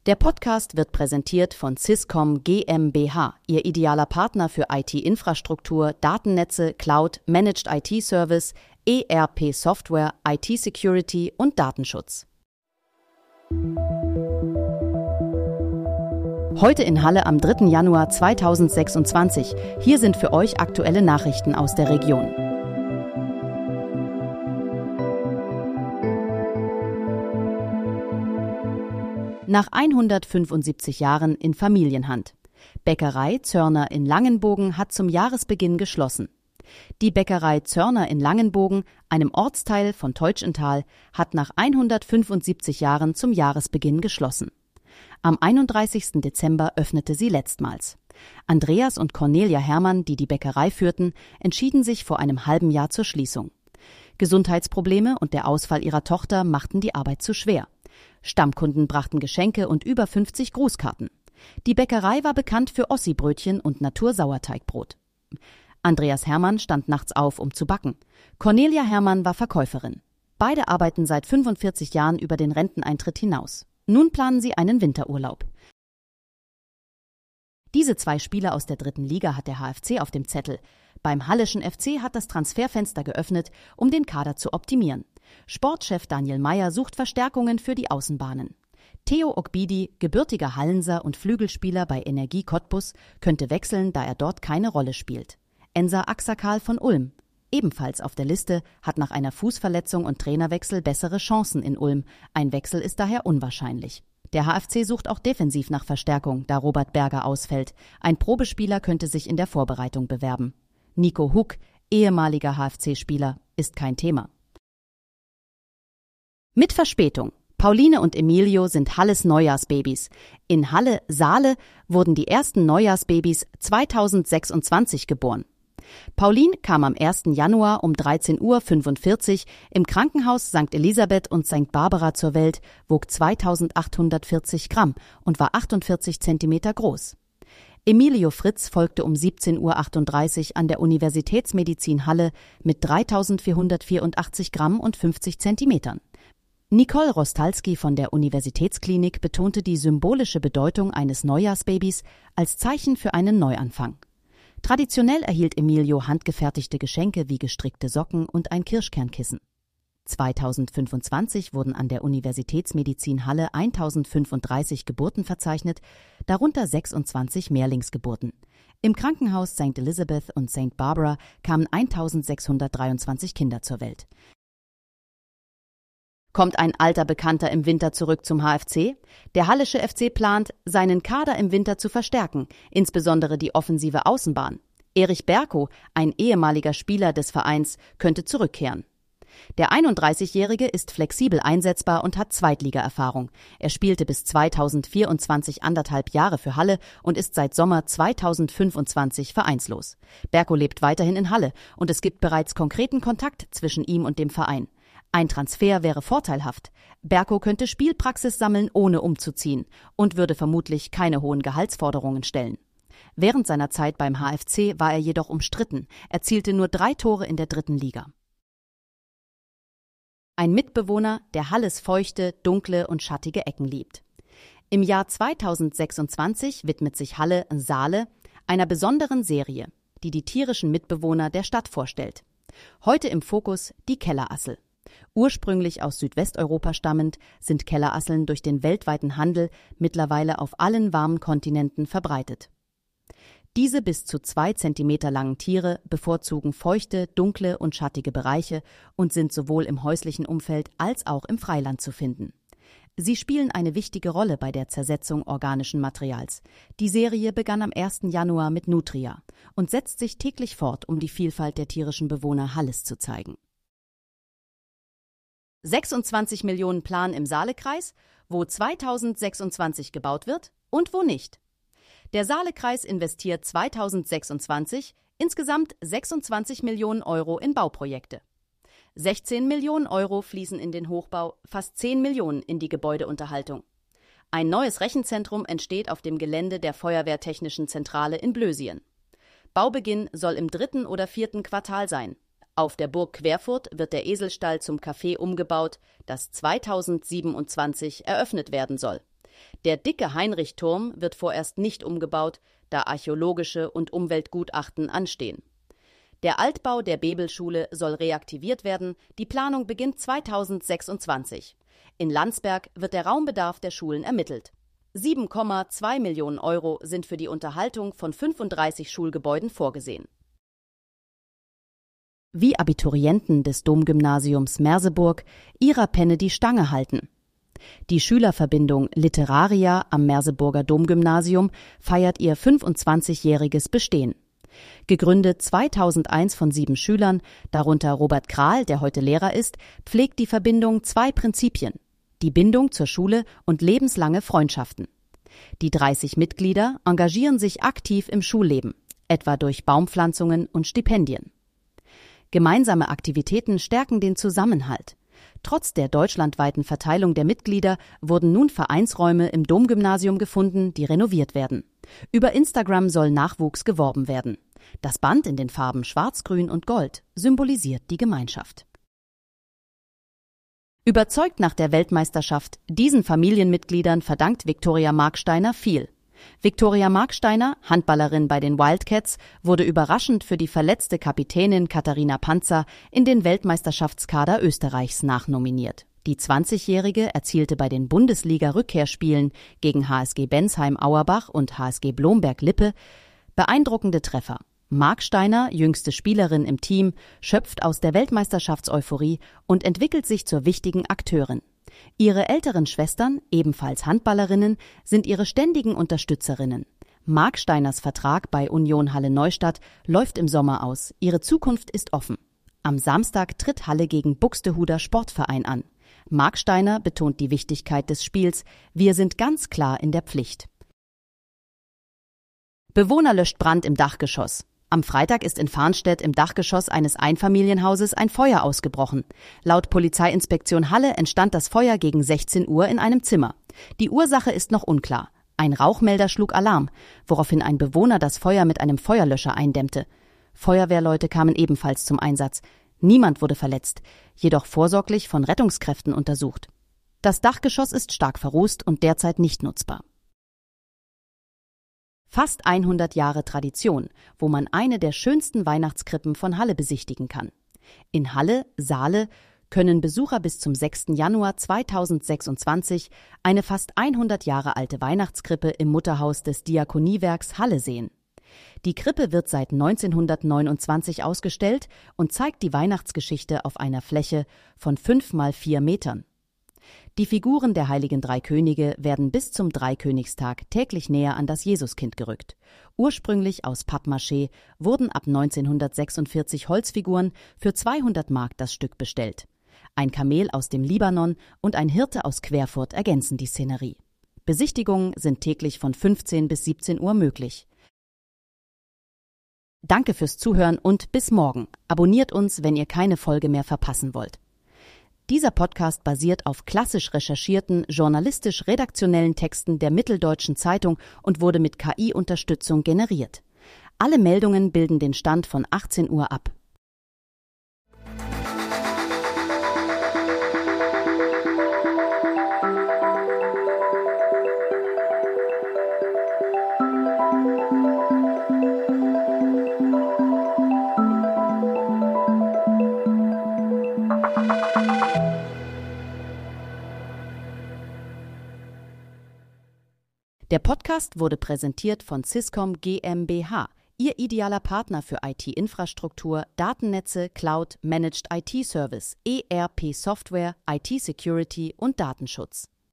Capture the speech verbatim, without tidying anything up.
Der Podcast wird präsentiert von Swisscom GmbH, Ihr idealer Partner für I T-Infrastruktur, Datennetze, Cloud, Managed I T-Service, E R P-Software, I T-Security und Datenschutz. Heute in Halle am dritten Januar zweitausendsechsundzwanzig. Hier sind für euch aktuelle Nachrichten aus der Region. Nach hundertfünfundsiebzig Jahren in Familienhand. Bäckerei Zörner in Langenbogen hat zum Jahresbeginn geschlossen. Die Bäckerei Zörner in Langenbogen, einem Ortsteil von Teutschenthal, hat nach hundertfünfundsiebzig Jahren zum Jahresbeginn geschlossen. Am einunddreißigsten Dezember öffnete sie letztmals. Andreas und Cornelia Hermann, die die Bäckerei führten, entschieden sich vor einem halben Jahr zur Schließung. Gesundheitsprobleme und der Ausfall ihrer Tochter machten die Arbeit zu schwer. Stammkunden brachten Geschenke und über fünfzig Grußkarten. Die Bäckerei war bekannt für Ossi-Brötchen und Natursauerteigbrot. Andreas Hermann stand nachts auf, um zu backen. Cornelia Hermann war Verkäuferin. Beide arbeiten seit fünfundvierzig Jahren über den Renteneintritt hinaus. Nun planen sie einen Winterurlaub. Diese zwei Spieler aus der dritten Liga hat der H F C auf dem Zettel. Beim Halleschen F C hat das Transferfenster geöffnet, um den Kader zu optimieren. Sportchef Daniel Meyer sucht Verstärkungen für die Außenbahnen. Theo Ogbidi, gebürtiger Hallenser und Flügelspieler bei Energie Cottbus, könnte wechseln, da er dort keine Rolle spielt. Ensar Axakal von Ulm, ebenfalls auf der Liste, hat nach einer Fußverletzung und Trainerwechsel bessere Chancen in Ulm. Ein Wechsel ist daher unwahrscheinlich. Der H F C sucht auch defensiv nach Verstärkung, da Robert Berger ausfällt. Ein Probespieler könnte sich in der Vorbereitung bewerben. Nico Huck, ehemaliger H F C-Spieler, ist kein Thema. Mit Verspätung. Pauline und Emilio sind Halles Neujahrsbabys. In Halle-Saale wurden die ersten Neujahrsbabys zweitausendsechsundzwanzig geboren. Pauline kam am ersten Januar um dreizehn Uhr fünfundvierzig im Krankenhaus Sankt Elisabeth und Sankt Barbara zur Welt, wog zweitausendachthundertvierzig Gramm und war achtundvierzig Zentimeter groß. Emilio Fritz folgte um siebzehn Uhr achtunddreißig an der Universitätsmedizin Halle mit dreitausendvierhundertvierundachtzig Gramm und fünfzig Zentimetern. Nicole Rostalski von der Universitätsklinik betonte die symbolische Bedeutung eines Neujahrsbabys als Zeichen für einen Neuanfang. Traditionell erhielt Emilio handgefertigte Geschenke wie gestrickte Socken und ein Kirschkernkissen. zweitausendfünfundzwanzig wurden an der Universitätsmedizin Halle tausendfünfunddreißig Geburten verzeichnet, darunter sechsundzwanzig Mehrlingsgeburten. Im Krankenhaus Sankt Elizabeth und Sankt Barbara kamen eintausendsechshundertdreiundzwanzig Kinder zur Welt. Kommt ein alter Bekannter im Winter zurück zum H F C? Der Hallische F C plant, seinen Kader im Winter zu verstärken, insbesondere die offensive Außenbahn. Erich Berko, ein ehemaliger Spieler des Vereins, könnte zurückkehren. Der einunddreißigjährige ist flexibel einsetzbar und hat Zweitliga-Erfahrung. Er spielte bis zweitausendvierundzwanzig anderthalb Jahre für Halle und ist seit Sommer zweitausendfünfundzwanzig vereinslos. Berko lebt weiterhin in Halle und es gibt bereits konkreten Kontakt zwischen ihm und dem Verein. Ein Transfer wäre vorteilhaft. Berko könnte Spielpraxis sammeln, ohne umzuziehen, und würde vermutlich keine hohen Gehaltsforderungen stellen. Während seiner Zeit beim H F C war er jedoch umstritten, erzielte nur drei Tore in der dritten Liga. Ein Mitbewohner, der Halles feuchte, dunkle und schattige Ecken liebt. Im Jahr zweitausendsechsundzwanzig widmet sich Halle-Saale einer besonderen Serie, die die tierischen Mitbewohner der Stadt vorstellt. Heute im Fokus die Kellerassel. Ursprünglich aus Südwesteuropa stammend, sind Kellerasseln durch den weltweiten Handel mittlerweile auf allen warmen Kontinenten verbreitet. Diese bis zu zwei Zentimeter langen Tiere bevorzugen feuchte, dunkle und schattige Bereiche und sind sowohl im häuslichen Umfeld als auch im Freiland zu finden. Sie spielen eine wichtige Rolle bei der Zersetzung organischen Materials. Die Serie begann am ersten Januar mit Nutria und setzt sich täglich fort, um die Vielfalt der tierischen Bewohner Halles zu zeigen. sechsundzwanzig Millionen Plan im Saalekreis, wo zweitausendsechsundzwanzig gebaut wird und wo nicht. Der Saalekreis investiert zweitausendsechsundzwanzig insgesamt sechsundzwanzig Millionen Euro in Bauprojekte. sechzehn Millionen Euro fließen in den Hochbau, fast zehn Millionen in die Gebäudeunterhaltung. Ein neues Rechenzentrum entsteht auf dem Gelände der Feuerwehrtechnischen Zentrale in Blösien. Baubeginn soll im dritten oder vierten Quartal sein. Auf der Burg Querfurt wird der Eselstall zum Café umgebaut, das zweitausendsiebenundzwanzig eröffnet werden soll. Der dicke Heinrichturm wird vorerst nicht umgebaut, da archäologische und Umweltgutachten anstehen. Der Altbau der Bebelschule soll reaktiviert werden, die Planung beginnt zweitausendsechsundzwanzig. In Landsberg wird der Raumbedarf der Schulen ermittelt. sieben Komma zwei Millionen Euro sind für die Unterhaltung von fünfunddreißig Schulgebäuden vorgesehen. Wie Abiturienten des Domgymnasiums Merseburg ihrer Penne die Stange halten. Die Schülerverbindung Literaria am Merseburger Domgymnasium feiert ihr fünfundzwanzigjähriges Bestehen. Gegründet zweitausendeins von sieben Schülern, darunter Robert Krahl, der heute Lehrer ist, pflegt die Verbindung zwei Prinzipien: die Bindung zur Schule und lebenslange Freundschaften. Die dreißig Mitglieder engagieren sich aktiv im Schulleben, etwa durch Baumpflanzungen und Stipendien. Gemeinsame Aktivitäten stärken den Zusammenhalt. Trotz der deutschlandweiten Verteilung der Mitglieder wurden nun Vereinsräume im Domgymnasium gefunden, die renoviert werden. Über Instagram soll Nachwuchs geworben werden. Das Band in den Farben Schwarz, Grün und Gold symbolisiert die Gemeinschaft. Überzeugt nach der Weltmeisterschaft, diesen Familienmitgliedern verdankt Viktoria Marksteiner viel. Viktoria Marksteiner, Handballerin bei den Wildcats, wurde überraschend für die verletzte Kapitänin Katharina Panzer in den Weltmeisterschaftskader Österreichs nachnominiert. Die zwanzigjährige erzielte bei den Bundesliga-Rückkehrspielen gegen H S G Bensheim-Auerbach und H S G Blomberg-Lippe beeindruckende Treffer. Marksteiner, jüngste Spielerin im Team, schöpft aus der Weltmeisterschaftseuphorie und entwickelt sich zur wichtigen Akteurin. Ihre älteren Schwestern, ebenfalls Handballerinnen, sind ihre ständigen Unterstützerinnen. Marksteiners Vertrag bei Union Halle Neustadt läuft im Sommer aus. Ihre Zukunft ist offen. Am Samstag tritt Halle gegen Buxtehuder Sportverein an. Marksteiner betont die Wichtigkeit des Spiels: Wir sind ganz klar in der Pflicht. Bewohner löscht Brand im Dachgeschoss. Am Freitag ist in Farnstedt im Dachgeschoss eines Einfamilienhauses ein Feuer ausgebrochen. Laut Polizeiinspektion Halle entstand das Feuer gegen sechzehn Uhr in einem Zimmer. Die Ursache ist noch unklar. Ein Rauchmelder schlug Alarm, woraufhin ein Bewohner das Feuer mit einem Feuerlöscher eindämmte. Feuerwehrleute kamen ebenfalls zum Einsatz. Niemand wurde verletzt, jedoch vorsorglich von Rettungskräften untersucht. Das Dachgeschoss ist stark verrußt und derzeit nicht nutzbar. Fast hundert Jahre Tradition, wo man eine der schönsten Weihnachtskrippen von Halle besichtigen kann. In Halle, Saale, können Besucher bis zum sechsten Januar zweitausendsechsundzwanzig eine fast hundert Jahre alte Weihnachtskrippe im Mutterhaus des Diakoniewerks Halle sehen. Die Krippe wird seit neunzehnhundertneunundzwanzig ausgestellt und zeigt die Weihnachtsgeschichte auf einer Fläche von fünf mal vier Metern. Die Figuren der heiligen drei Könige werden bis zum Dreikönigstag täglich näher an das Jesuskind gerückt. Ursprünglich aus Pappmaché wurden ab neunzehnhundertsechsundvierzig Holzfiguren für zweihundert Mark das Stück bestellt. Ein Kamel aus dem Libanon und ein Hirte aus Querfurt ergänzen die Szenerie. Besichtigungen sind täglich von fünfzehn bis siebzehn Uhr möglich. Danke fürs Zuhören und bis morgen. Abonniert uns, wenn ihr keine Folge mehr verpassen wollt. Dieser Podcast basiert auf klassisch recherchierten, journalistisch-redaktionellen Texten der Mitteldeutschen Zeitung und wurde mit K I-Unterstützung generiert. Alle Meldungen bilden den Stand von achtzehn Uhr ab. Der Podcast wurde präsentiert von Syscom GmbH, Ihr idealer Partner für I T-Infrastruktur, Datennetze, Cloud, Managed I T-Service, E R P-Software, I T-Security und Datenschutz.